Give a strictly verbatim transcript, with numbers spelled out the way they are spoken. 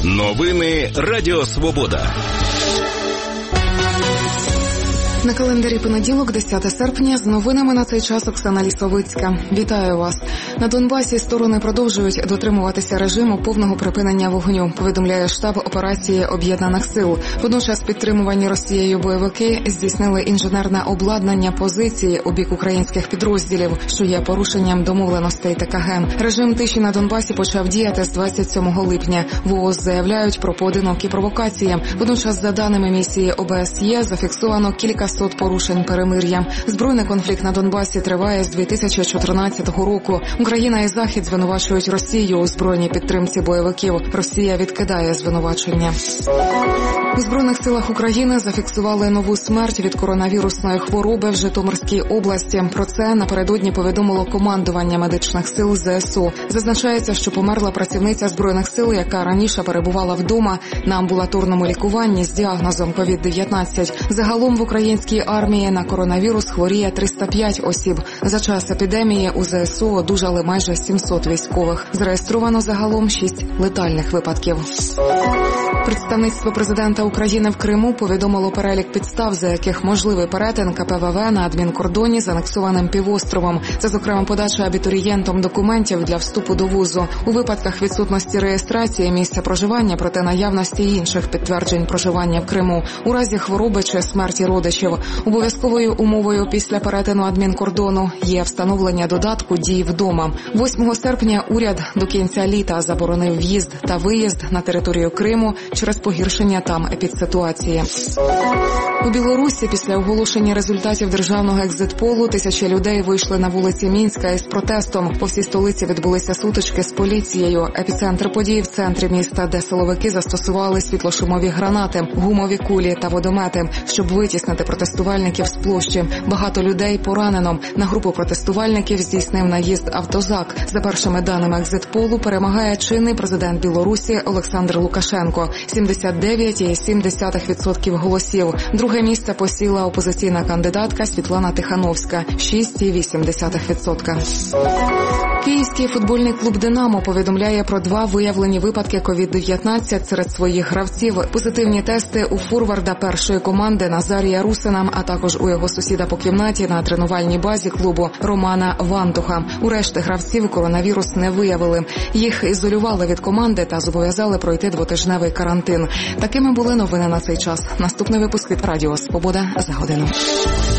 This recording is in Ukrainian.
Новини Радіо Свобода. На календарі понеділок, десяте серпня, з новинами на цей час Оксана Лісовицька. Вітаю вас. На Донбасі сторони продовжують дотримуватися режиму повного припинення вогню, повідомляє штаб операції Об'єднаних сил. Водночас підтримувані Росією бойовики здійснили інженерне обладнання позиції у бік українських підрозділів, що є порушенням домовленостей ТКГ. Режим тиші на Донбасі почав діяти з двадцять сьомого липня. ВООЗ заявляють про поодинокі провокації. Водночас, за даними місії О Б С Є, зафіксовано кілька сот порушень перемир'я. Збройний конфлікт на Донбасі триває з дві тисячі чотирнадцятого року. Україна і Захід звинувачують Росію у збройній підтримці бойовиків. Росія відкидає звинувачення. У Збройних силах України зафіксували нову смерть від коронавірусної хвороби в Житомирській області. Про це напередодні повідомило командування медичних сил З С У. Зазначається, що померла працівниця Збройних сил, яка раніше перебувала вдома на амбулаторному лікуванні з діагнозом ковід дев'ятнадцять. Загалом в українській армії на коронавірус хворіє триста п'ять осіб. За час епідемії у З С У одужали майже сімсот військових. Зареєстровано загалом шість летальних випадків. Представництво президента України в Криму повідомило перелік підстав, за яких можливий перетин Ка Пе Ве Ве на адмінкордоні з анексованим півостровом. Це, зокрема, подача абітурієнтом документів для вступу до вузу. У випадках відсутності реєстрації місця проживання, проте наявності інших підтверджень проживання в Криму. У разі хвороби чи смерті родичів. Обов'язковою умовою після перетину адмінкордону є встановлення додатку «Дій вдома». восьмого серпня уряд до кінця літа заборонив в'їзд та виїзд на територію Криму через погіршення там епідситуації. У Білорусі після оголошення результатів державного екзит-полу тисячі людей вийшли на вулиці Мінська із протестом. По всій столиці відбулися сутички з поліцією. Епіцентр подій в центрі міста, де силовики застосували світлошумові гранати, гумові кулі та водомети, щоб витіснити протестувальників з площі. Багато людей поранено. На групу протестувальників здійснив наїзд автозак. За першими даними екзит-полу перемагає чинний президент Білорусі Олександр Лукашенко – сімдесят дев'ять цілих сім десятих відсотка голосів. Друге місце посіла опозиційна кандидатка Світлана Тихановська – шість цілих вісім десятих відсотка. Київський футбольний клуб «Динамо» повідомляє про два виявлені випадки ковід дев'ятнадцять серед своїх гравців. Позитивні тести у форварда першої команди Назарія Русина, а також у його сусіда по кімнаті на тренувальній базі клубу Романа Вантуха. У решти гравців коронавірус не виявили. Їх ізолювали від команди та зобов'язали пройти двотижневий карантин. Такими були новини на цей час. Наступний випуск від Радіо Свобода за годину.